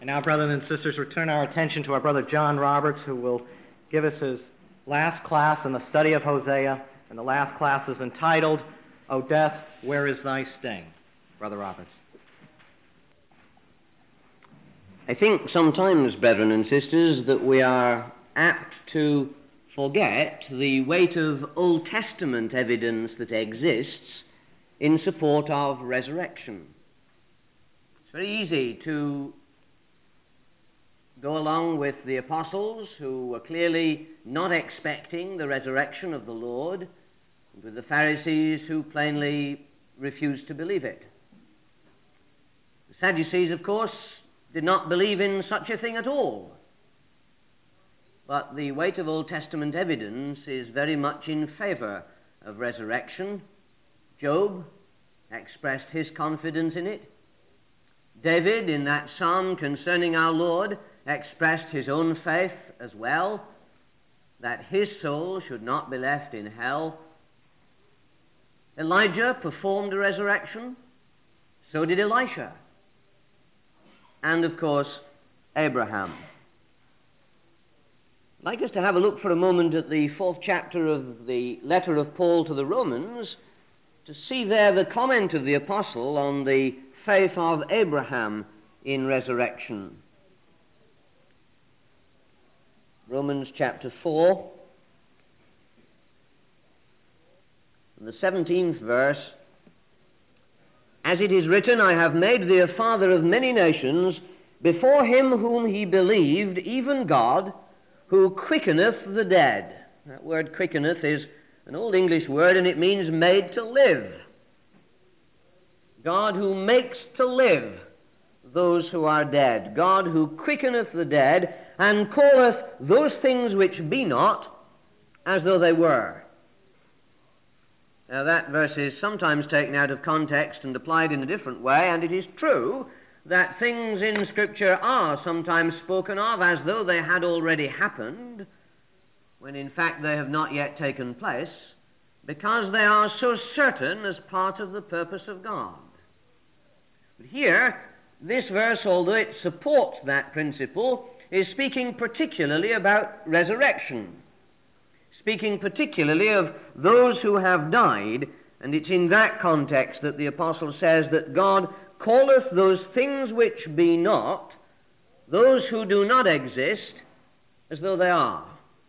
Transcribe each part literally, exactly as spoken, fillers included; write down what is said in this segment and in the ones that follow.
And now, brothers and sisters, return our attention to our brother John Roberts, who will give us his last class in the study of Hosea, and the last class is entitled, O Death, Where is Thy Sting? Brother Roberts. I think sometimes, brethren and sisters, that we are apt to forget the weight of Old Testament evidence that exists in support of resurrection. It's very easy to go along with the apostles who were clearly not expecting the resurrection of the Lord, and with the Pharisees who plainly refused to believe it. The Sadducees, of course, did not believe in such a thing at all. But the weight of Old Testament evidence is very much in favor of resurrection. Job expressed his confidence in it. David, in that psalm concerning our Lord, expressed his own faith as well, that his soul should not be left in hell. Elijah performed a resurrection. So did Elisha. And, of course, Abraham. I'd like us to have a look for a moment at the fourth chapter of the letter of Paul to the Romans to see there the comment of the apostle on the faith of Abraham in resurrection. Romans chapter four, the seventeenth verse. As it is written, I have made thee a father of many nations, before him whom he believed, even God, who quickeneth the dead. That word quickeneth is an old English word, and it means made to live. God who makes to live those who are dead. God who quickeneth the dead, and calleth those things which be not as though they were. Now that verse is sometimes taken out of context and applied in a different way, and it is true that things in Scripture are sometimes spoken of as though they had already happened, when in fact they have not yet taken place, because they are so certain as part of the purpose of God. But here, this verse, although it supports that principle, is speaking particularly about resurrection, speaking particularly of those who have died, and it's in that context that the apostle says that God calleth those things which be not, those who do not exist, as though they are.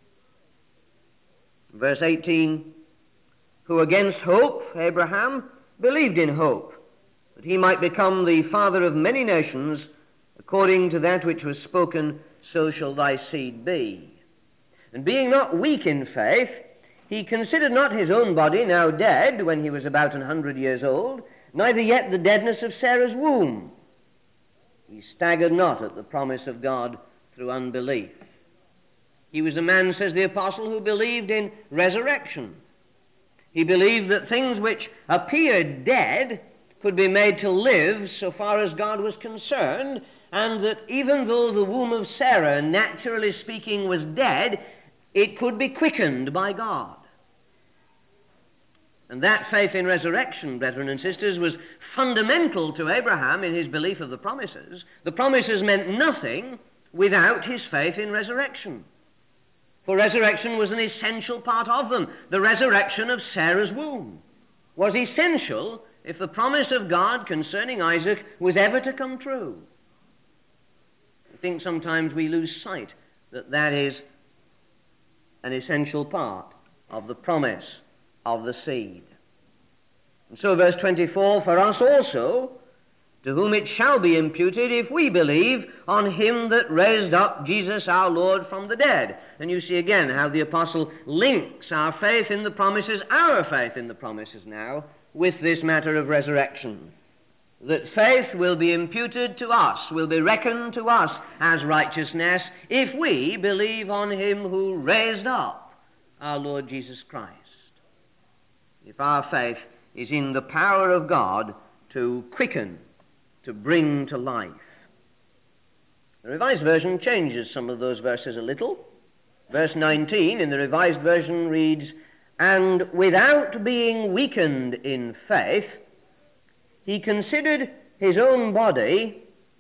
Verse eighteen, who against hope, Abraham, believed in hope, that he might become the father of many nations, according to that which was spoken, so shall thy seed be. And being not weak in faith, he considered not his own body now dead, when he was about an hundred years old, neither yet the deadness of Sarah's womb. He staggered not at the promise of God through unbelief. He was a man, says the apostle, who believed in resurrection. He believed that things which appeared dead could be made to live so far as God was concerned, and that even though the womb of Sarah, naturally speaking, was dead, it could be quickened by God. And that faith in resurrection, brethren and sisters, was fundamental to Abraham in his belief of the promises. The promises meant nothing without his faith in resurrection. For resurrection was an essential part of them. The resurrection of Sarah's womb was essential if the promise of God concerning Isaac was ever to come true. I think sometimes we lose sight that that is an essential part of the promise of the seed. And so verse twenty-four, for us also, to whom it shall be imputed if we believe on him that raised up Jesus our Lord from the dead. And you see again how the apostle links our faith in the promises, our faith in the promises now, with this matter of resurrection. That faith will be imputed to us, will be reckoned to us as righteousness if we believe on him who raised up our Lord Jesus Christ. If our faith is in the power of God to quicken, to bring to life. The Revised Version changes some of those verses a little. Verse nineteen in the Revised Version reads, and without being weakened in faith, he considered his own body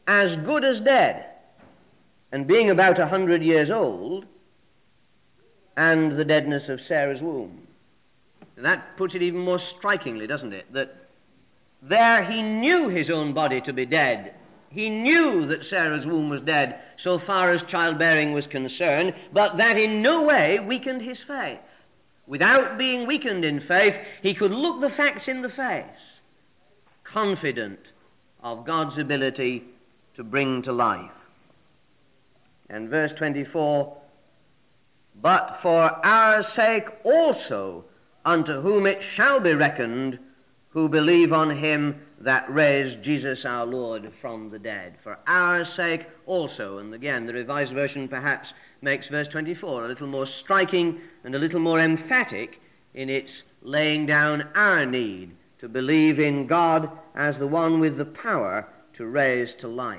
as good as dead, and being about a hundred years old, and the deadness of Sarah's womb. And that puts it even more strikingly, doesn't it? That there he knew his own body to be dead. He knew that Sarah's womb was dead so far as childbearing was concerned, but that in no way weakened his faith. Without being weakened in faith, he could look the facts in the face, confident of God's ability to bring to life. And verse twenty-four, but for our sake also, unto whom it shall be reckoned, who believe on him that raised Jesus our Lord from the dead. For our sake also. And again, the Revised Version perhaps makes verse twenty-four a little more striking and a little more emphatic in its laying down our need to believe in God as the one with the power to raise to life.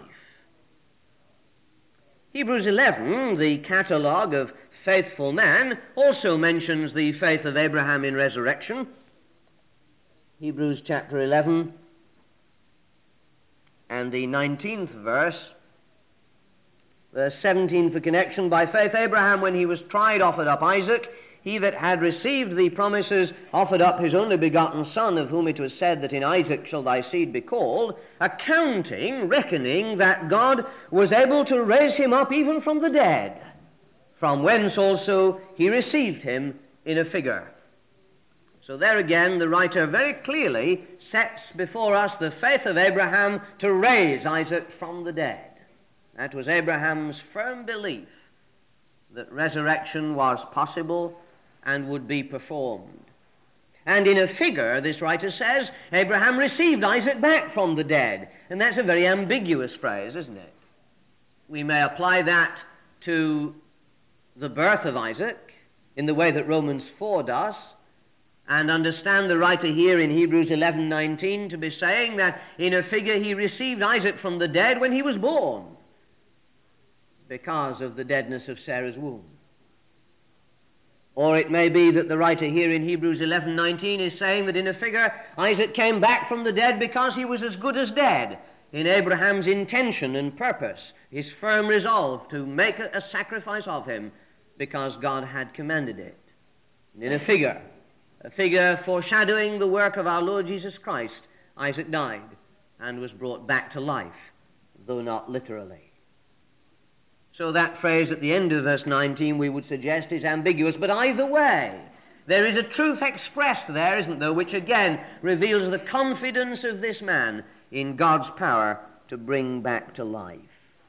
Hebrews eleven, the catalogue of faithful man, also mentions the faith of Abraham in resurrection. Hebrews chapter eleven and the nineteenth verse, verse seventeen for connection. By faith Abraham, when he was tried, offered up Isaac. He that had received the promises offered up his only begotten son, of whom it was said that in Isaac shall thy seed be called, accounting, reckoning that God was able to raise him up even from the dead, from whence also he received him in a figure. So there again, the writer very clearly sets before us the faith of Abraham to raise Isaac from the dead. That was Abraham's firm belief that resurrection was possible and would be performed. And in a figure, this writer says, Abraham received Isaac back from the dead. And that's a very ambiguous phrase, isn't it? We may apply that to the birth of Isaac in the way that Romans four does, and understand the writer here in Hebrews eleven nineteen to be saying that in a figure he received Isaac from the dead when he was born because of the deadness of Sarah's womb. Or it may be that the writer here in Hebrews eleven nineteen is saying that in a figure Isaac came back from the dead because he was as good as dead in Abraham's intention and purpose, his firm resolve to make a sacrifice of him because God had commanded it. And in a figure, a figure foreshadowing the work of our Lord Jesus Christ, Isaac died and was brought back to life, though not literally. So that phrase at the end of verse nineteen, we would suggest, is ambiguous. But either way, there is a truth expressed there, isn't there, which again reveals the confidence of this man in God's power to bring back to life.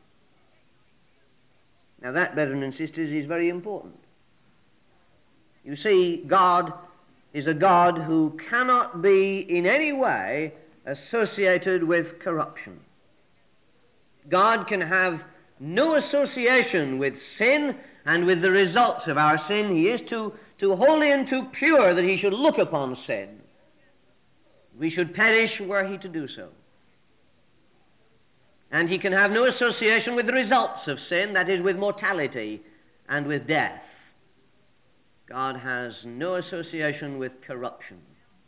Now that, brethren and sisters, is very important. You see, God is a God who cannot be in any way associated with corruption. God can have no association with sin and with the results of our sin. He is too, too holy and too pure that he should look upon sin. We should perish were he to do so. And he can have no association with the results of sin, that is, with mortality and with death. God has no association with corruption.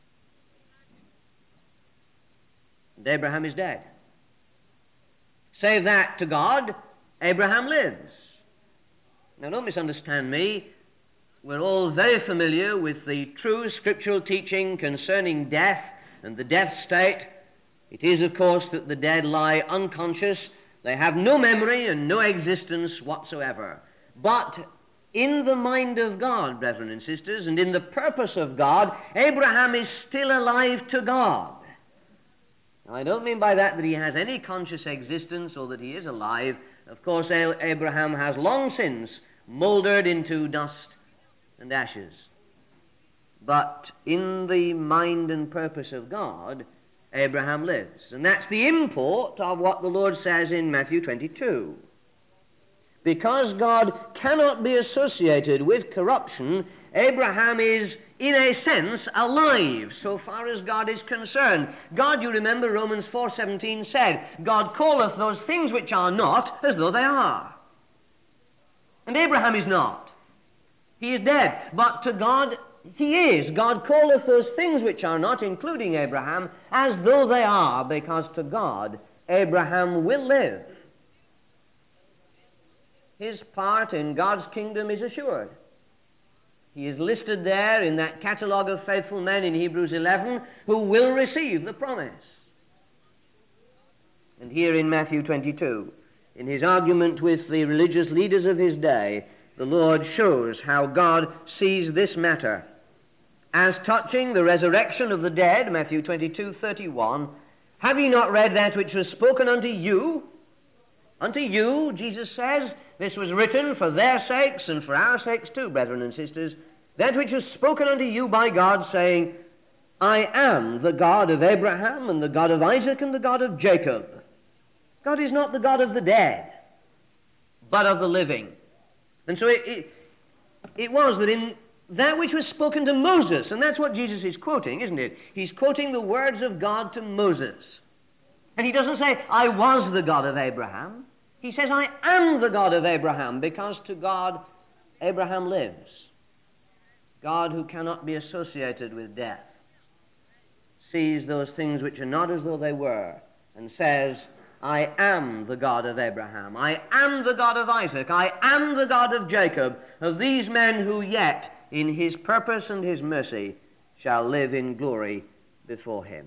And Abraham is dead. Save that to God, Abraham lives. Now don't misunderstand me. We're all very familiar with the true scriptural teaching concerning death and the death state. It is, of course, that the dead lie unconscious. They have no memory and no existence whatsoever. But in the mind of God, brethren and sisters, and in the purpose of God, Abraham is still alive to God. Now, I don't mean by that that he has any conscious existence or that he is alive. Of course, Abraham has long since mouldered into dust and ashes. But in the mind and purpose of God, Abraham lives. And that's the import of what the Lord says in Matthew twenty-two. Because God cannot be associated with corruption, Abraham is, in a sense, alive so far as God is concerned. God, you remember, Romans four seventeen said, God calleth those things which are not as though they are. And Abraham is not. He is dead. But to God, he is. God calleth those things which are not, including Abraham, as though they are, because to God, Abraham will live. His part in God's kingdom is assured. He is listed there in that catalogue of faithful men in Hebrews eleven who will receive the promise. And here in Matthew twenty-two, in his argument with the religious leaders of his day, the Lord shows how God sees this matter. As touching the resurrection of the dead, Matthew twenty-two thirty-one, have ye not read that which was spoken unto you? Unto you, Jesus says, this was written for their sakes and for our sakes too, brethren and sisters, that which was spoken unto you by God, saying, I am the God of Abraham and the God of Isaac and the God of Jacob. God is not the God of the dead, but of the living. And so it, it, it was that in that which was spoken to Moses, and that's what Jesus is quoting, isn't it? He's quoting the words of God to Moses. And he doesn't say, I was the God of Abraham. He says, I am the God of Abraham, because to God, Abraham lives. God, who cannot be associated with death, sees those things which are not as though they were, and says, I am the God of Abraham. I am the God of Isaac. I am the God of Jacob, of these men who yet, in his purpose and his mercy, shall live in glory before him.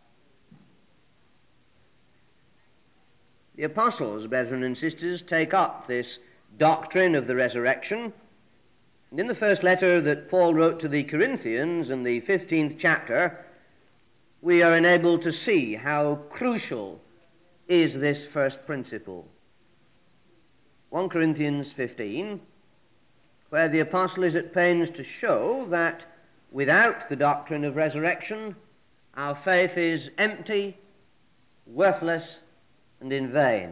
The apostles, brethren and sisters, take up this doctrine of the resurrection. And in the first letter that Paul wrote to the Corinthians, in the fifteenth chapter, we are enabled to see how crucial is this first principle. First Corinthians fifteen, where the apostle is at pains to show that without the doctrine of resurrection, our faith is empty, worthless, and in vain.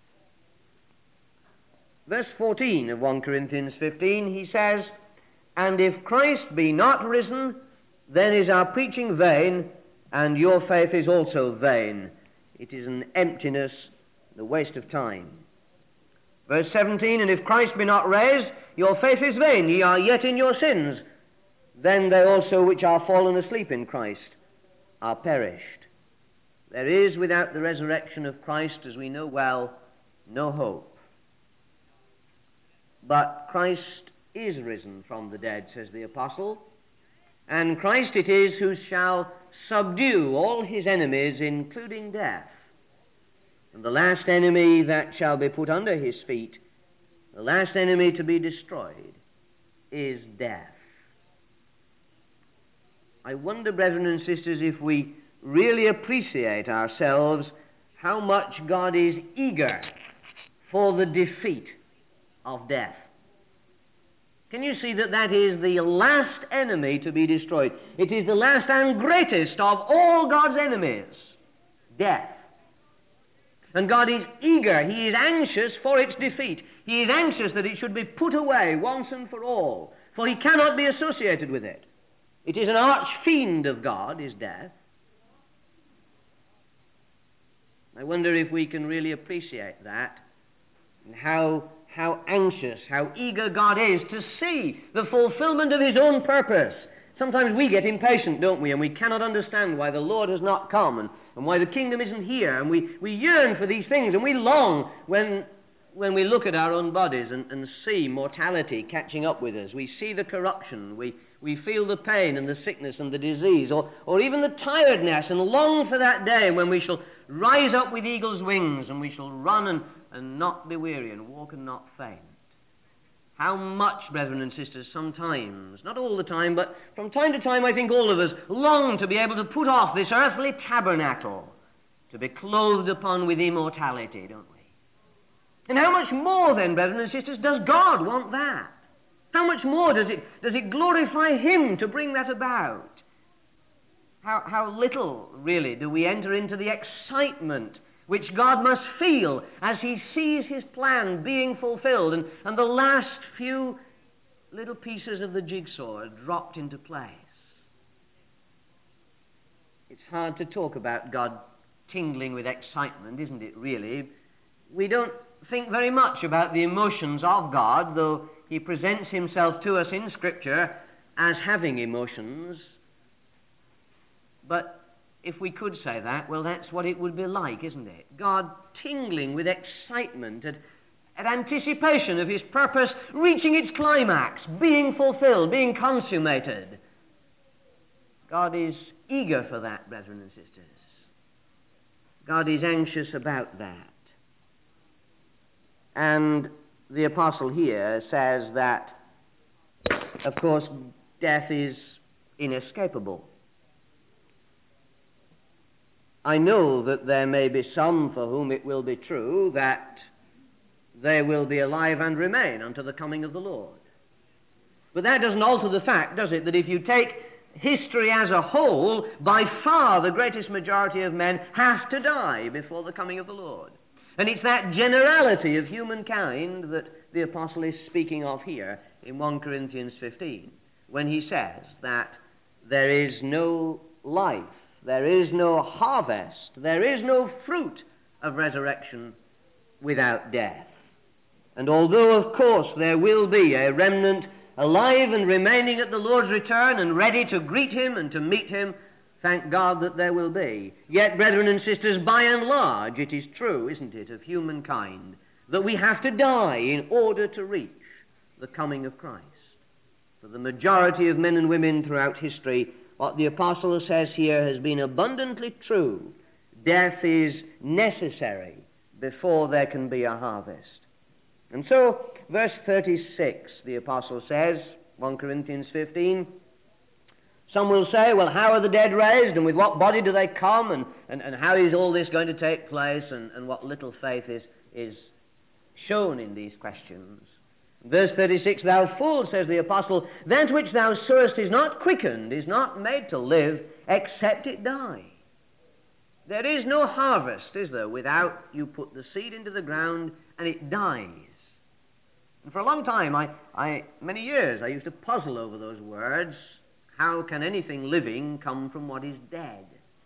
Verse fourteen of First Corinthians fifteen, he says, And if Christ be not risen, then is our preaching vain, and your faith is also vain. It is an emptiness, the waste of time. Verse seventeen, And if Christ be not raised, your faith is vain, ye are yet in your sins. Then they also which are fallen asleep in Christ are perished. There is, without the resurrection of Christ, as we know well, no hope. But Christ is risen from the dead, says the apostle, and Christ it is who shall subdue all his enemies, including death. And the last enemy that shall be put under his feet, the last enemy to be destroyed, is death. I wonder, brethren and sisters, if we really appreciate ourselves how much God is eager for the defeat of death. Can you see that that is the last enemy to be destroyed? It is the last and greatest of all God's enemies, death. And God is eager, he is anxious for its defeat. He is anxious that it should be put away once and for all, for he cannot be associated with it. It is an arch fiend of God, is death. I wonder if we can really appreciate that, and how, how anxious, how eager God is to see the fulfillment of his own purpose. Sometimes we get impatient, don't we, and we cannot understand why the Lord has not come, and, and why the kingdom isn't here, and we, we yearn for these things, and we long when, when we look at our own bodies and, and see mortality catching up with us. We see the corruption, we, we feel the pain and the sickness and the disease, or, or even the tiredness, and long for that day when we shall rise up with eagle's wings, and we shall run and, and not be weary, and walk and not faint. How much, brethren and sisters, sometimes, not all the time, but from time to time, I think all of us long to be able to put off this earthly tabernacle, to be clothed upon with immortality, don't we? And how much more then, brethren and sisters, does God want that? How much more does it, does it glorify him to bring that about? How, how little, really, do we enter into the excitement which God must feel as he sees his plan being fulfilled, and, and the last few little pieces of the jigsaw are dropped into place. It's hard to talk about God tingling with excitement, isn't it, really? We don't think very much about the emotions of God, though he presents himself to us in Scripture as having emotions. But if we could say that, well, that's what it would be like, isn't it? God tingling with excitement at, at anticipation of his purpose reaching its climax, being fulfilled, being consummated. God is eager for that, brethren and sisters. God is anxious about that. And the apostle here says that, of course, death is inescapable. I know that there may be some for whom it will be true that they will be alive and remain unto the coming of the Lord. But that doesn't alter the fact, does it, that if you take history as a whole, by far the greatest majority of men have to die before the coming of the Lord. And it's that generality of humankind that the apostle is speaking of here in First Corinthians fifteen, when he says that there is no life, there is no harvest, there is no fruit of resurrection without death. And although, of course, there will be a remnant alive and remaining at the Lord's return and ready to greet him and to meet him, thank God that there will be. Yet, brethren and sisters, by and large, it is true, isn't it, of humankind, that we have to die in order to reach the coming of Christ. For the majority of men and women throughout history, what the apostle says here has been abundantly true. Death is necessary before there can be a harvest. And so, verse thirty-six, the apostle says, First Corinthians fifteen, some will say, well, how are the dead raised, and with what body do they come, and, and, and how is all this going to take place, and, and what little faith is, is shown in these questions. Verse thirty-six, thou fool, says the apostle, that which thou sowest is not quickened, is not made to live, except it die. There is no harvest, is there, without you put the seed into the ground and it dies. And for a long time, I, I, many years, I used to puzzle over those words. How can anything living come from what is dead?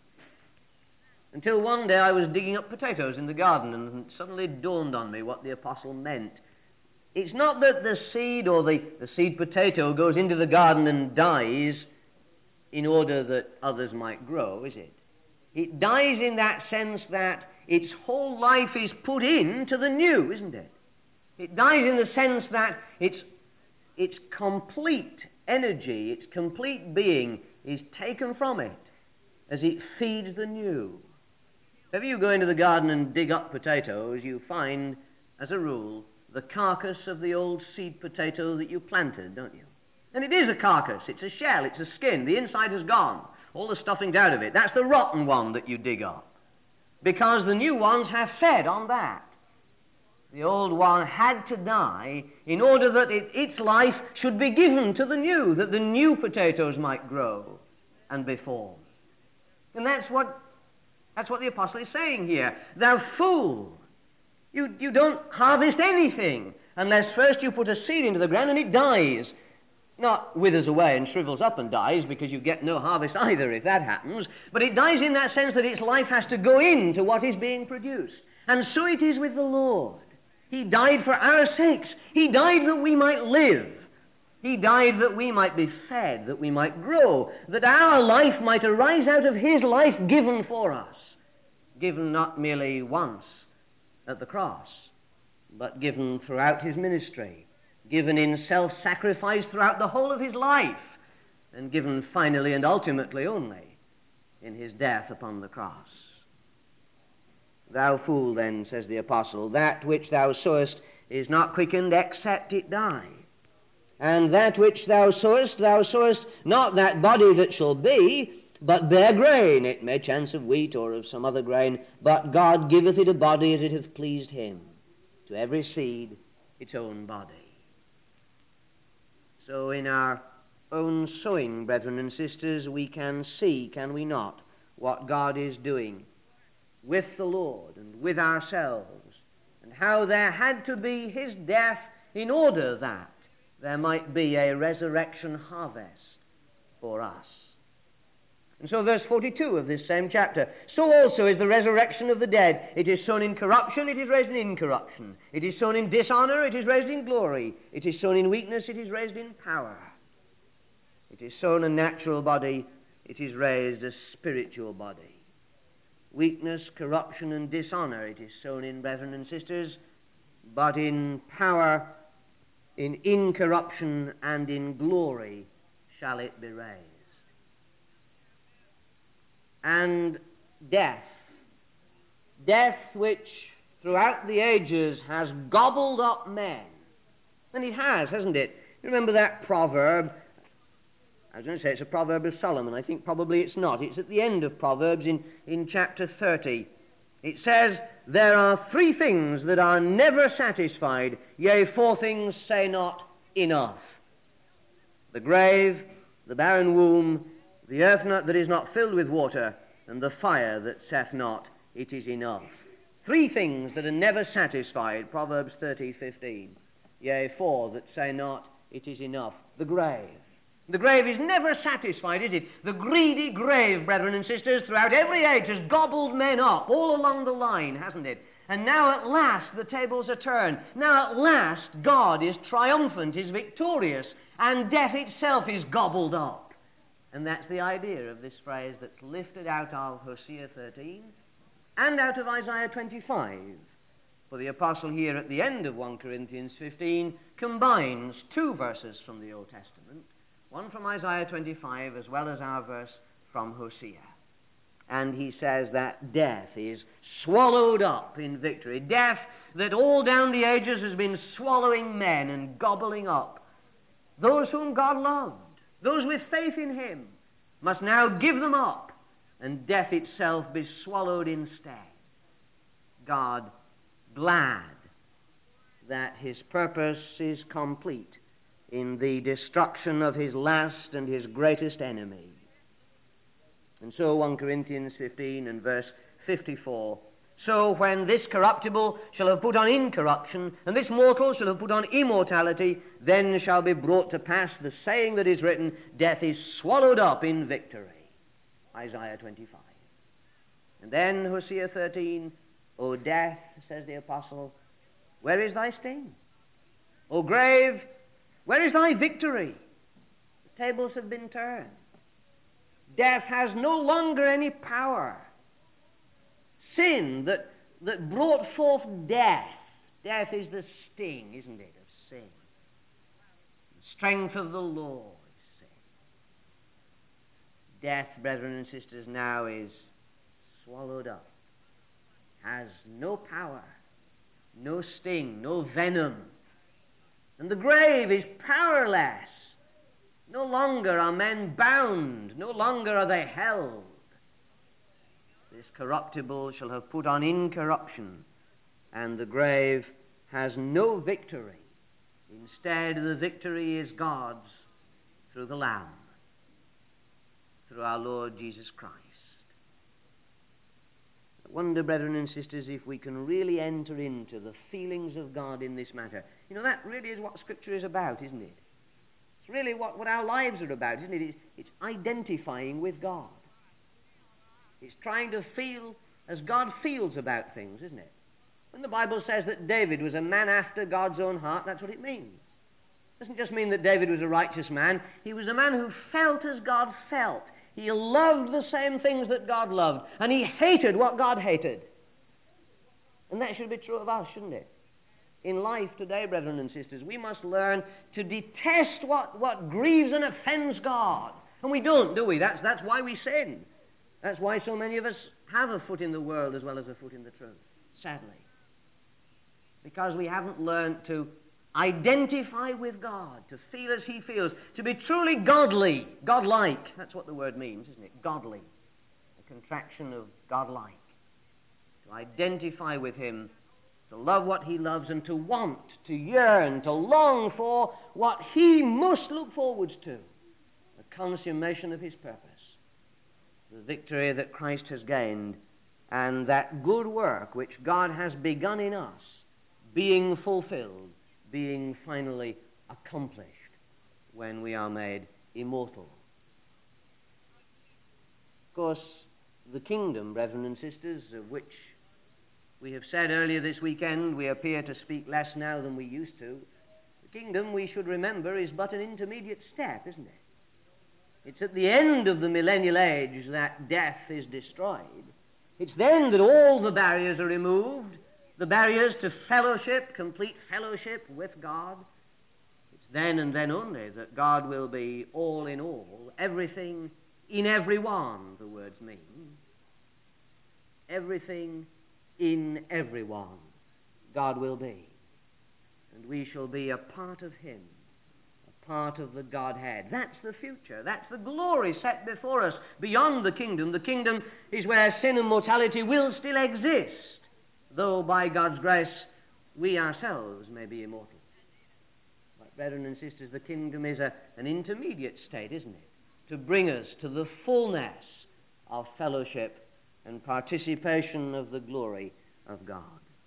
Until one day I was digging up potatoes in the garden, and it suddenly dawned on me what the apostle meant. It's not that the seed or the, the seed potato goes into the garden and dies in order that others might grow, is it? It dies in that sense that its whole life is put into the new, isn't it? It dies in the sense that its, its complete energy, its complete being is taken from it as it feeds the new. If you go into the garden and dig up potatoes, you find, as a rule, the carcass of the old seed potato that you planted, don't you? And it is a carcass. It's a shell. It's a skin. The inside has gone. All the stuffing's out of it. That's the rotten one that you dig up. Because the new ones have fed on that. The old one had to die in order that it, its life should be given to the new, that the new potatoes might grow and be formed. And that's what, that's what the apostle is saying here. Thou fool! You, you don't harvest anything unless first you put a seed into the ground and it dies. Not withers away and shrivels up and dies, because you get no harvest either if that happens, but it dies in that sense that its life has to go into what is being produced. And so it is with the Lord. He died for our sakes. He died that we might live. He died that we might be fed, that we might grow, that our life might arise out of his life given for us, given not merely once at the cross, but given throughout his ministry, given in self-sacrifice throughout the whole of his life, and given finally and ultimately only in his death upon the cross. Thou fool, then, says the apostle, that which thou sowest is not quickened except it die. And that which thou sowest, thou sowest not that body that shall be, but bare grain. It may chance of wheat or of some other grain, but God giveth it a body as it hath pleased him. To every seed its own body. So in our own sowing, brethren and sisters, we can see, can we not, what God is doing with the Lord and with ourselves, and how there had to be his death in order that there might be a resurrection harvest for us. And so verse forty-two of this same chapter, so also is the resurrection of the dead. It is sown in corruption, it is raised in incorruption. It is sown in dishonor, it is raised in glory. It is sown in weakness, it is raised in power. It is sown a natural body, it is raised a spiritual body. Weakness, corruption, and dishonor it is sown in, brethren and sisters, but in power, in incorruption, and in glory shall it be raised. And death, death which throughout the ages has gobbled up men, and it has, hasn't it? You remember that proverb? I was going to say it's a proverb of Solomon. I think probably it's not. It's at the end of Proverbs in, in chapter thirty. It says, "There are three things that are never satisfied, yea, four things say not enough. The grave, the barren womb, the earth not, that is not filled with water, and the fire that saith not, it is enough." Three things that are never satisfied, Proverbs thirty fifteen. Yea, four that say not, it is enough. The grave. The grave is never satisfied, is it? The greedy grave, brethren and sisters, throughout every age has gobbled men up all along the line, hasn't it? And now at last the tables are turned. Now at last God is triumphant, is victorious, and death itself is gobbled up. And that's the idea of this phrase that's lifted out of Hosea thirteen and out of Isaiah twenty-five. For the apostle here at the end of First Corinthians fifteen combines two verses from the Old Testament, one from Isaiah twenty-five as well as our verse from Hosea. And he says that death is swallowed up in victory. Death that all down the ages has been swallowing men and gobbling up those whom God loved, those with faith in him, must now give them up, and death itself be swallowed instead. God glad that his purpose is complete in the destruction of his last and his greatest enemy. And so First Corinthians fifteen and verse fifty-four, "So when this corruptible shall have put on incorruption, and this mortal shall have put on immortality, then shall be brought to pass the saying that is written, Death is swallowed up in victory." Isaiah twenty-five. And then Hosea thirteen, "O death," says the apostle, "where is thy sting? O grave, where is thy victory?" The tables have been turned. Death has no longer any power. Sin that, that brought forth death, death is the sting, isn't it, of sin. The strength of the law is sin. Death, brethren and sisters, now is swallowed up. Has no power, no sting, no venom. And the grave is powerless. No longer are men bound, no longer are they held. This corruptible shall have put on incorruption, and the grave has no victory. Instead, the victory is God's through the Lamb, through our Lord Jesus Christ. I wonder, brethren and sisters, if we can really enter into the feelings of God in this matter. You know, that really is what Scripture is about, isn't it? It's really what, what our lives are about, isn't it? It's, it's identifying with God. It's trying to feel as God feels about things, isn't it? When the Bible says that David was a man after God's own heart, that's what it means. It doesn't just mean that David was a righteous man. He was a man who felt as God felt. He loved the same things that God loved, and he hated what God hated. And that should be true of us, shouldn't it? In life today, brethren and sisters, we must learn to detest what, what grieves and offends God. And we don't, do we? That's, that's why we sin. That's why so many of us have a foot in the world as well as a foot in the truth, sadly. Because we haven't learned to identify with God, to feel as he feels, to be truly godly, godlike. That's what the word means, isn't it? Godly. A contraction of godlike. To identify with him, to love what he loves, and to want, to yearn, to long for what he must look forward to, the consummation of his purpose, the victory that Christ has gained, and that good work which God has begun in us, being fulfilled, being finally accomplished when we are made immortal. Of course, the kingdom, brethren and sisters, of which we have said earlier this weekend, we appear to speak less now than we used to. The kingdom, we should remember, is but an intermediate step, isn't it? It's at the end of the millennial age that death is destroyed. It's then that all the barriers are removed, the barriers to fellowship, complete fellowship with God. It's then and then only that God will be all in all, everything in everyone, the words mean. Everything in everyone God will be. And we shall be a part of him, a part of the Godhead. That's the future. That's the glory set before us beyond the kingdom. The kingdom is where sin and mortality will still exist, though by God's grace we ourselves may be immortal. But brethren and sisters, the kingdom is a, an intermediate state, isn't it? To bring us to the fullness of fellowship and participation of the glory of God.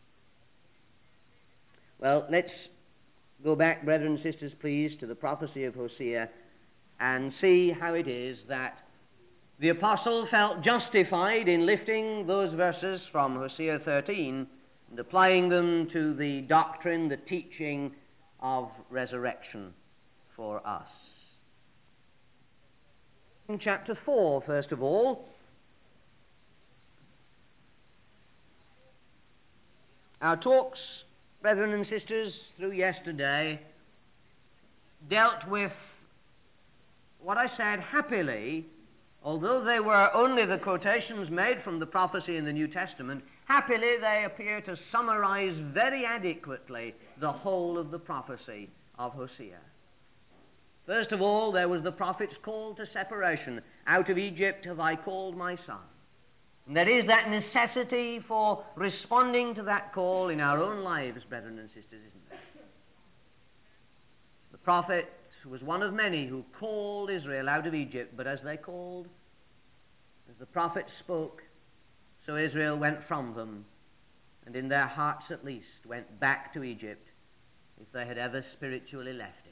Well, let's go back, brethren and sisters, please, to the prophecy of Hosea and see how it is that the apostle felt justified in lifting those verses from Hosea thirteen and applying them to the doctrine, the teaching of resurrection for us. In chapter four, first of all, our talks, brethren and sisters, through yesterday dealt with what I said happily, although they were only the quotations made from the prophecy in the New Testament, happily they appear to summarize very adequately the whole of the prophecy of Hosea. First of all, there was the prophet's call to separation. Out of Egypt have I called my son. And there is that necessity for responding to that call in our own lives, brethren and sisters, isn't there? The prophet was one of many who called Israel out of Egypt, but as they called, as the prophet spoke, so Israel went from them, and in their hearts at least went back to Egypt, if they had ever spiritually left it.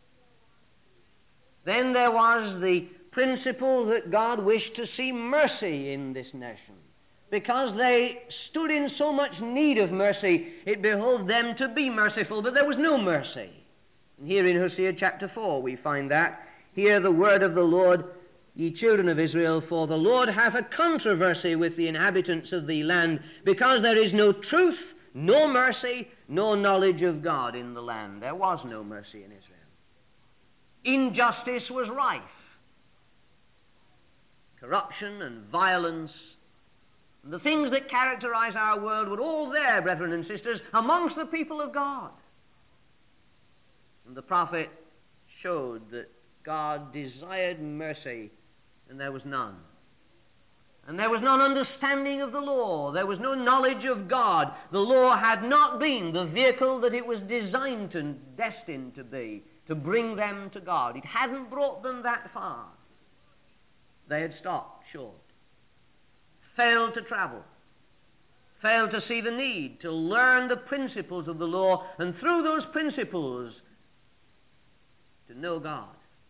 Then there was the principle that God wished to see mercy in this nation. Because they stood in so much need of mercy, it behoved them to be merciful, but there was no mercy. And here in Hosea chapter four we find that. Hear the word of the Lord, ye children of Israel, for the Lord hath a controversy with the inhabitants of the land, because there is no truth, no mercy, no knowledge of God in the land. There was no mercy in Israel. Injustice was rife. Corruption and violence, and the things that characterize our world were all there, brethren and sisters, amongst the people of God. And the prophet showed that God desired mercy, and there was none. And there was none understanding of the law. There was no knowledge of God. The law had not been the vehicle that it was designed and destined to be, to bring them to God. It hadn't brought them that far. They had stopped short, failed to travel, failed to see the need to learn the principles of the law, and through those principles to know God.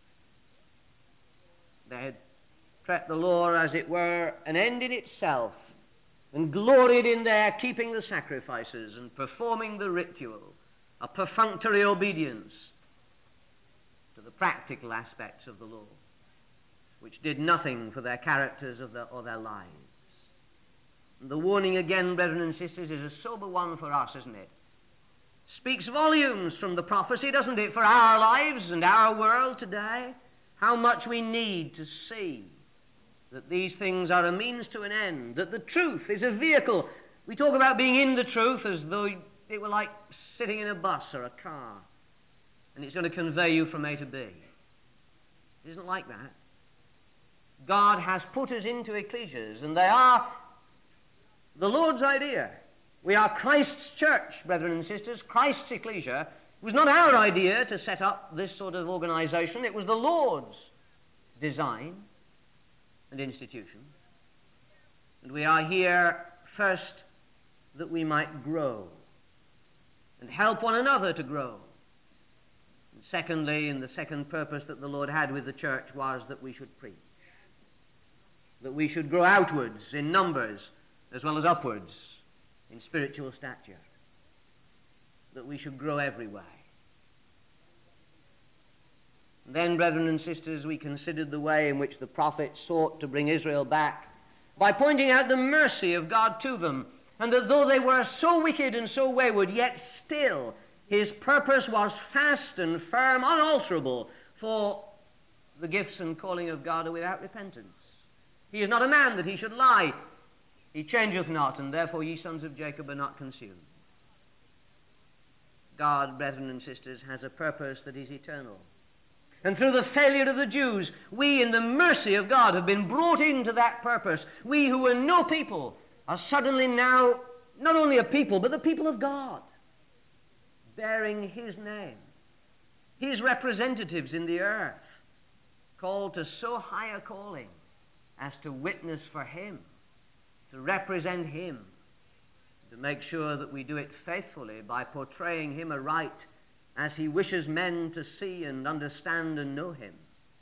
They had treated the law as it were an end in itself, and gloried in their keeping the sacrifices and performing the ritual, a perfunctory obedience to the practical aspects of the law, which did nothing for their characters or their, or their lives. And the warning again, brethren and sisters, is a sober one for us, isn't it? Speaks volumes from the prophecy, doesn't it, for our lives and our world today? How much we need to see that these things are a means to an end, that the truth is a vehicle. We talk about being in the truth as though it were like sitting in a bus or a car, and it's going to convey you from A to B. It isn't like that. God has put us into ecclesias, and they are the Lord's idea. We are Christ's church, brethren and sisters. Christ's ecclesia. It was not our idea to set up this sort of organization. It was the Lord's design and institution. And we are here first that we might grow and help one another to grow. And secondly, and the second purpose that the Lord had with the church was that we should preach. That we should grow outwards in numbers as well as upwards in spiritual stature. That we should grow every way. Then, brethren and sisters, we considered the way in which the prophet sought to bring Israel back by pointing out the mercy of God to them, and that though they were so wicked and so wayward, yet still his purpose was fast and firm, unalterable, for the gifts and calling of God are without repentance. He is not a man that he should lie. He changeth not, and therefore ye sons of Jacob are not consumed. God, brethren and sisters, has a purpose that is eternal. And through the failure of the Jews, we, in the mercy of God, have been brought into that purpose. We who were no people are suddenly now not only a people, but the people of God, bearing his name, his representatives in the earth, called to so high a calling as to witness for him, to represent him, to make sure that we do it faithfully by portraying him aright as he wishes men to see and understand and know him.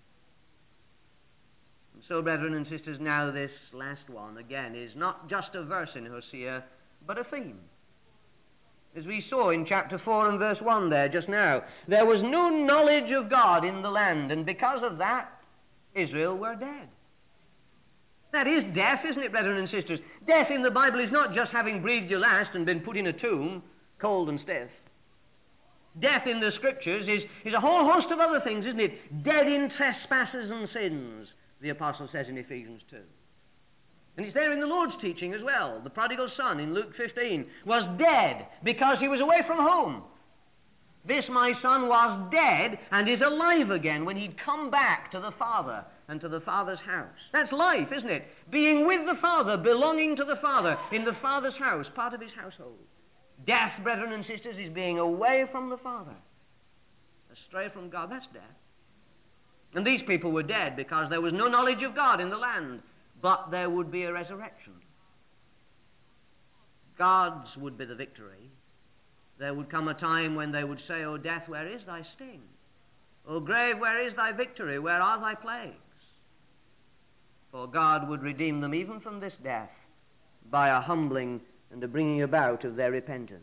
And so, brethren and sisters, now this last one, again, is not just a verse in Hosea, but a theme. As we saw in chapter four and verse one there just now, there was no knowledge of God in the land, and because of that, Israel were dead. That is death, isn't it, brethren and sisters? Death in the Bible is not just having breathed your last and been put in a tomb, cold and stiff. Death in the Scriptures is, is a whole host of other things, isn't it? Dead in trespasses and sins, the apostle says in Ephesians two. And it's there in the Lord's teaching as well. The prodigal son in Luke fifteen was dead because he was away from home. This my son was dead and is alive again when he'd come back to the Father and to the Father's house. That's life, isn't it? Being with the Father, belonging to the Father, in the Father's house, part of his household. Death, brethren and sisters, is being away from the Father, astray from God. That's death. And these people were dead because there was no knowledge of God in the land, but there would be a resurrection. God's would be the victory. There would come a time when they would say, O death, where is thy sting? O grave, where is thy victory? Where are thy plagues? For God would redeem them even from this death by a humbling and a bringing about of their repentance.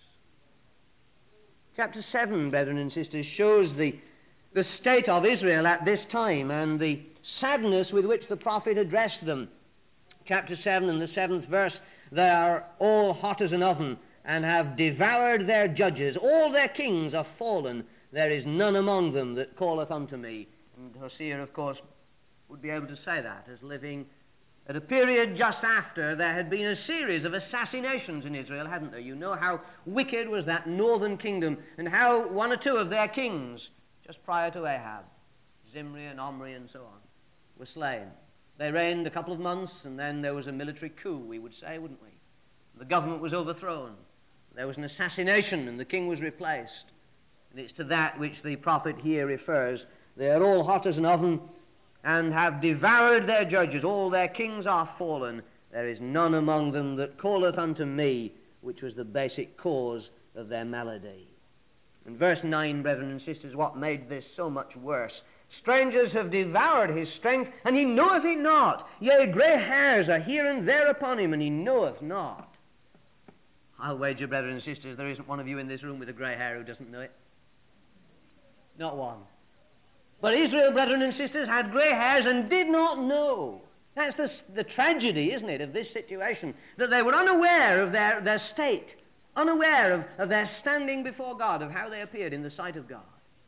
Chapter seven, brethren and sisters, shows the, the state of Israel at this time and the sadness with which the prophet addressed them. Chapter seven and the seventh verse, they are all hot as an oven and have devoured their judges. All their kings are fallen. There is none among them that calleth unto me. And Hosea, of course, would be able to say that as living at a period just after there had been a series of assassinations in Israel, hadn't there? You know how wicked was that northern kingdom and how one or two of their kings, just prior to Ahab, Zimri and Omri and so on, were slain. They reigned a couple of months and then there was a military coup, we would say, wouldn't we? The government was overthrown. There was an assassination and the king was replaced. And it's to that which the prophet here refers. They are all hot as an oven and have devoured their judges. All their kings are fallen. There is none among them that calleth unto me, which was the basic cause of their malady. In verse nine, brethren and sisters, what made this so much worse? Strangers have devoured his strength, and he knoweth it not. Yea, grey hairs are here and there upon him, and he knoweth not. I'll wager, brethren and sisters, there isn't one of you in this room with a grey hair who doesn't know it. Not one. But Israel, brethren and sisters, had grey hairs and did not know. That's the, the tragedy, isn't it, of this situation, that they were unaware of their, their state, unaware of, of their standing before God, of how they appeared in the sight of God.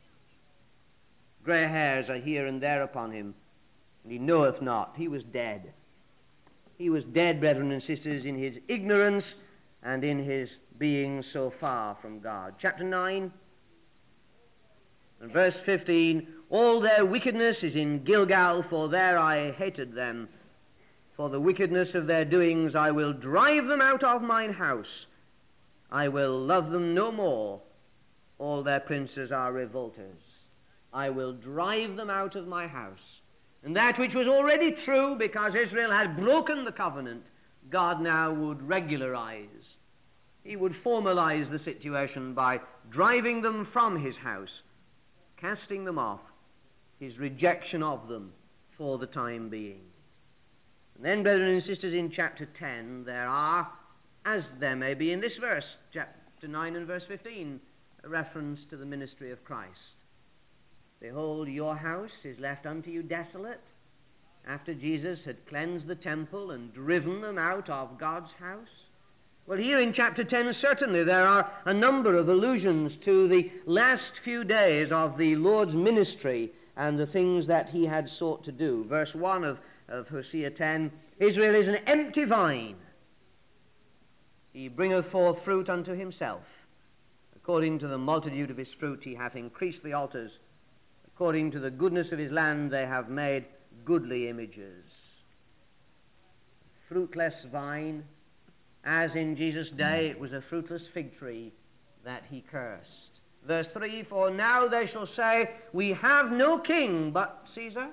Grey hairs are here and there upon him, and he knoweth not. He was dead. He was dead, brethren and sisters, in his ignorance and in his being so far from God. Chapter nine and verse fifteen, all their wickedness is in Gilgal, for there I hated them. For the wickedness of their doings I will drive them out of mine house. I will love them no more. All their princes are revolters. I will drive them out of my house. And that which was already true, because Israel had broken the covenant, God now would regularize. He would formalize the situation by driving them from his house, casting them off, his rejection of them for the time being. And then, brethren and sisters, in chapter ten, there are, as there may be in this verse, chapter nine and verse fifteen, a reference to the ministry of Christ. Behold, your house is left unto you desolate, after Jesus had cleansed the temple and driven them out of God's house? Well, here in chapter ten, certainly there are a number of allusions to the last few days of the Lord's ministry and the things that he had sought to do. Verse one of, of Hosea ten, Israel is an empty vine. He bringeth forth fruit unto himself. According to the multitude of his fruit he hath increased the altars. According to the goodness of his land they have made goodly images. Fruitless vine, as in Jesus' day it was a fruitless fig tree that he cursed. Verse three, for now they shall say, we have no king but Caesar.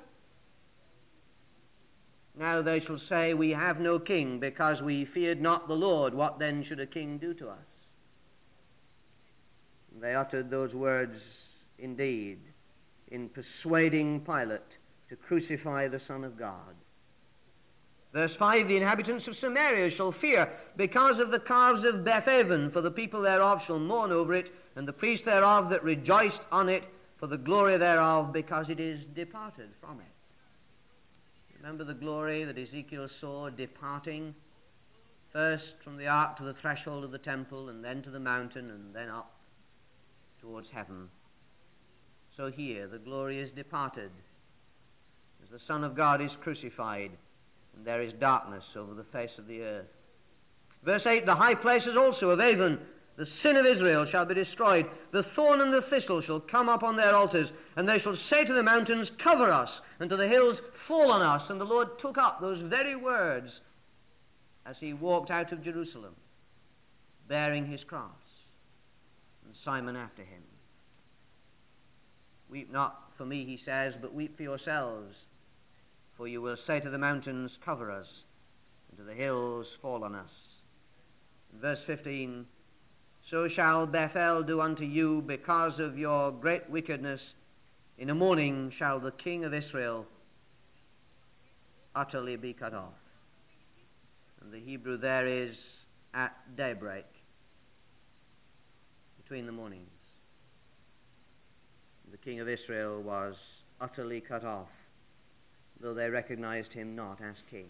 Now they shall say, we have no king, because we feared not the Lord. What then should a king do to us? They uttered those words indeed in persuading Pilate to crucify the Son of God. Verse five, the inhabitants of Samaria shall fear because of the calves of Bethaven, for the people thereof shall mourn over it, and the priests thereof that rejoiced on it, for the glory thereof, because it is departed from it. Remember the glory that Ezekiel saw departing, first from the ark to the threshold of the temple, and then to the mountain, and then up towards heaven. So here the glory is departed, as the Son of God is crucified, and there is darkness over the face of the earth. Verse eight, the high places also of Avon, the sin of Israel, shall be destroyed. The thorn and the thistle shall come up on their altars, and they shall say to the mountains, cover us, and to the hills, fall on us. And the Lord took up those very words as he walked out of Jerusalem, bearing his cross, and Simon after him. Weep not for me, he says, but weep for yourselves, for you will say to the mountains, cover us, and to the hills, fall on us. In verse fifteen, so shall Bethel do unto you because of your great wickedness. In the morning shall the king of Israel utterly be cut off. And the Hebrew there is at daybreak, between the mornings. The king of Israel was utterly cut off, though they recognized him not as king.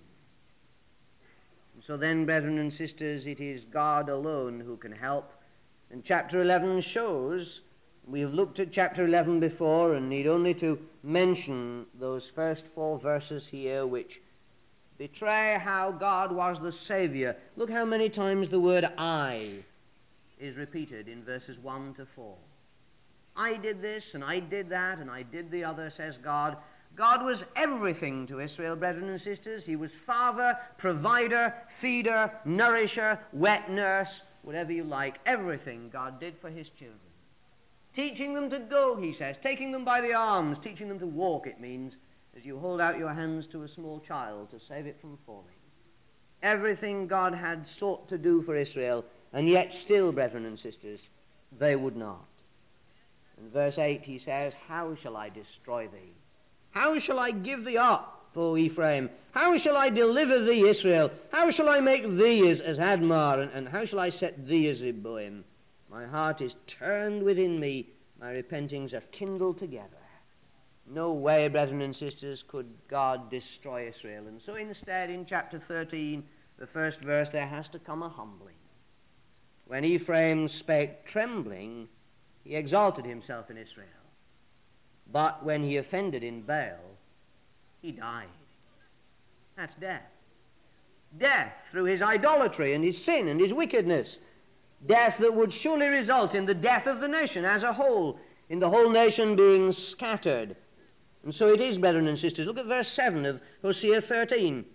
And so then, brethren and sisters, it is God alone who can help. And chapter eleven shows, we have looked at chapter eleven before and need only to mention those first four verses here which betray how God was the Savior. Look how many times the word I is repeated in verses one to four. I did this, and I did that, and I did the other, says God. God was everything to Israel, brethren and sisters. He was father, provider, feeder, nourisher, wet nurse, whatever you like. Everything God did for his children. Teaching them to go, he says, taking them by the arms, teaching them to walk, it means, as you hold out your hands to a small child to save it from falling. Everything God had sought to do for Israel, and yet still, brethren and sisters, they would not. In verse eight he says, how shall I destroy thee? How shall I give thee up, O Ephraim? How shall I deliver thee, Israel? How shall I make thee as, as Admar, and, and how shall I set thee as Zeboim? My heart is turned within me, my repentings are kindled together. No way, brethren and sisters, could God destroy Israel. And so instead, in chapter thirteen, the first verse, there has to come a humbling. When Ephraim spake trembling, he exalted himself in Israel. But when he offended in Baal, he died. That's death. Death through his idolatry and his sin and his wickedness. Death that would surely result in the death of the nation as a whole, in the whole nation being scattered. And so it is, brethren and sisters. Look at verse seven of Hosea thirteen.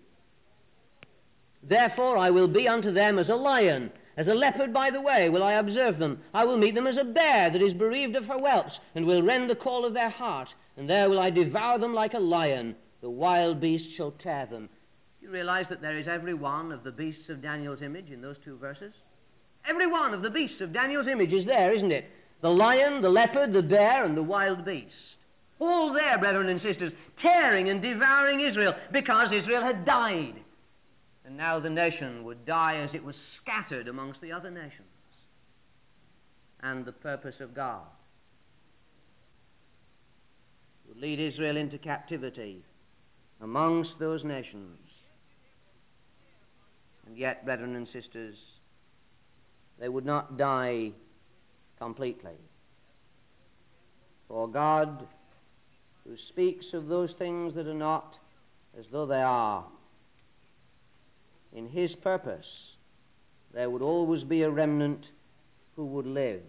Therefore I will be unto them as a lion, as a leopard by the way will I observe them. I will meet them as a bear that is bereaved of her whelps, and will rend the call of their heart. And there will I devour them like a lion. The wild beast shall tear them. You realize that there is every one of the beasts of Daniel's image in those two verses? Every one of the beasts of Daniel's image is there, isn't it? The lion, the leopard, the bear, and the wild beast. All there, brethren and sisters, tearing and devouring Israel because Israel had died. And now the nation would die as it was scattered amongst the other nations. And the purpose of God would lead Israel into captivity amongst those nations. And yet, brethren and sisters, they would not die completely. For God, who speaks of those things that are not as though they are, in his purpose, there would always be a remnant who would live.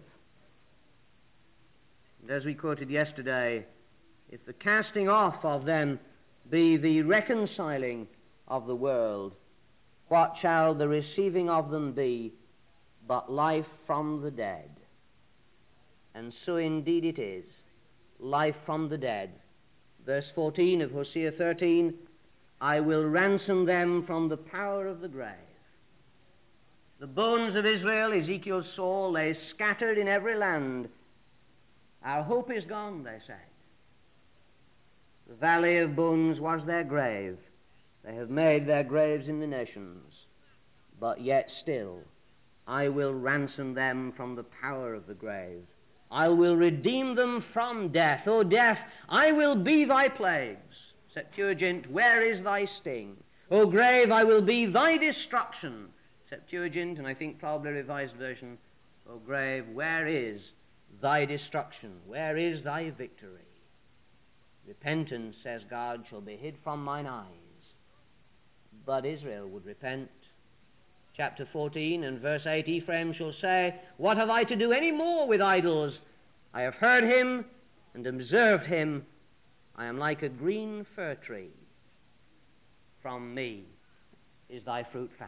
And as we quoted yesterday, if the casting off of them be the reconciling of the world, what shall the receiving of them be but life from the dead? And so indeed it is, life from the dead. Verse fourteen of Hosea thirteen, I will ransom them from the power of the grave. The bones of Israel, Ezekiel saw, lay scattered in every land. Our hope is gone, they said. The valley of bones was their grave. They have made their graves in the nations. But yet still, I will ransom them from the power of the grave. I will redeem them from death. O death, I will be thy plagues. Septuagint, where is thy sting? O grave, I will be thy destruction. Septuagint, and I think probably Revised Version, O grave, where is thy destruction? Where is thy victory? Repentance, says God, shall be hid from mine eyes. But Israel would repent. Chapter fourteen and verse eight, Ephraim shall say, what have I to do any more with idols? I have heard him and observed him. I am like a green fir tree. From me is thy fruit found.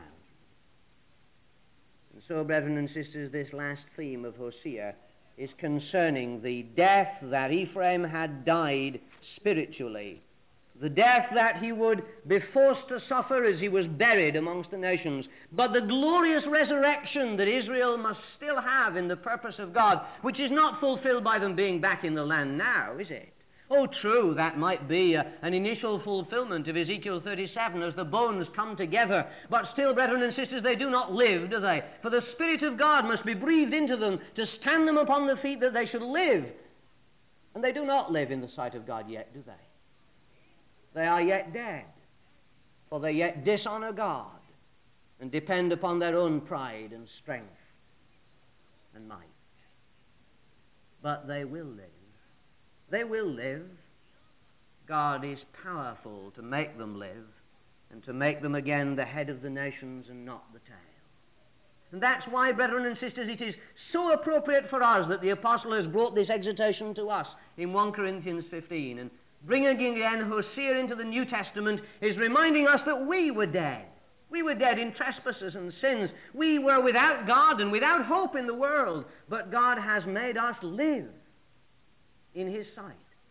And so, brethren and sisters, this last theme of Hosea is concerning the death that Ephraim had died spiritually, the death that he would be forced to suffer as he was buried amongst the nations, but the glorious resurrection that Israel must still have in the purpose of God, which is not fulfilled by them being back in the land now, is it? Oh, true, that might be a, an initial fulfillment of Ezekiel thirty-seven as the bones come together. But still, brethren and sisters, they do not live, do they? For the Spirit of God must be breathed into them to stand them upon the feet that they should live. And they do not live in the sight of God yet, do they? They are yet dead, for they yet dishonor God and depend upon their own pride and strength and might. But they will live. They will live. God is powerful to make them live and to make them again the head of the nations and not the tail. And that's why, brethren and sisters, it is so appropriate for us that the apostle has brought this exhortation to us in First Corinthians fifteen. And bringing again Hosea into the New Testament is reminding us that we were dead. We were dead in trespasses and sins. We were without God and without hope in the world. But God has made us live in his sight.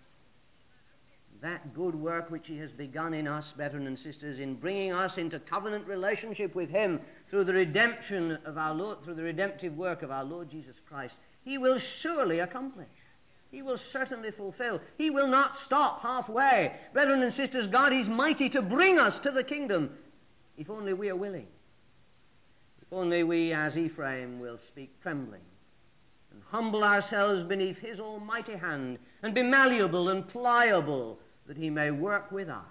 That good work which he has begun in us, brethren and sisters, in bringing us into covenant relationship with him through the redemption of our Lord, through the redemptive work of our Lord Jesus Christ, he will surely accomplish. He will certainly fulfill. He will not stop halfway. Brethren and sisters, God is mighty to bring us to the kingdom, if only we are willing. If only we, as Ephraim, will speak trembling and humble ourselves beneath his almighty hand and be malleable and pliable that he may work with us.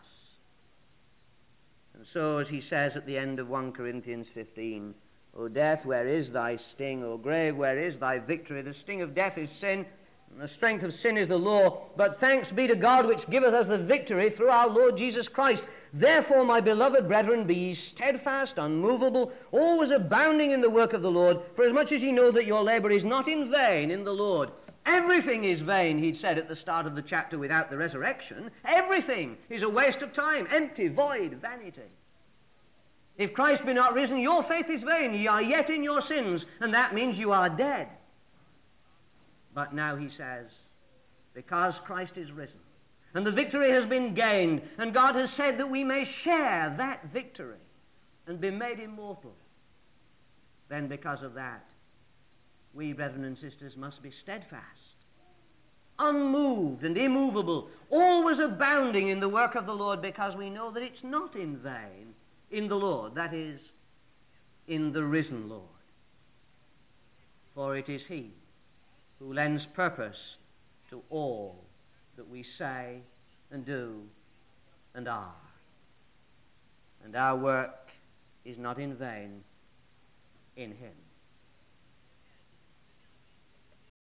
And so, as he says at the end of First Corinthians fifteen, O death, where is thy sting? O grave, where is thy victory? The sting of death is sin, and the strength of sin is the law. But thanks be to God which giveth us the victory through our Lord Jesus Christ. Therefore, my beloved brethren, be ye steadfast, unmovable, always abounding in the work of the Lord, for as much as ye know that your labor is not in vain in the Lord. Everything is vain, he'd said at the start of the chapter, without the resurrection. Everything is a waste of time, empty, void, vanity. If Christ be not risen, your faith is vain. Ye are yet in your sins, and that means you are dead. But now he says, because Christ is risen, and the victory has been gained, and God has said that we may share that victory and be made immortal, then because of that, we, brethren and sisters, must be steadfast, unmoved and immovable, always abounding in the work of the Lord, because we know that it's not in vain in the Lord, that is, in the risen Lord. For it is he who lends purpose to all that we say and do and are. And our work is not in vain in him.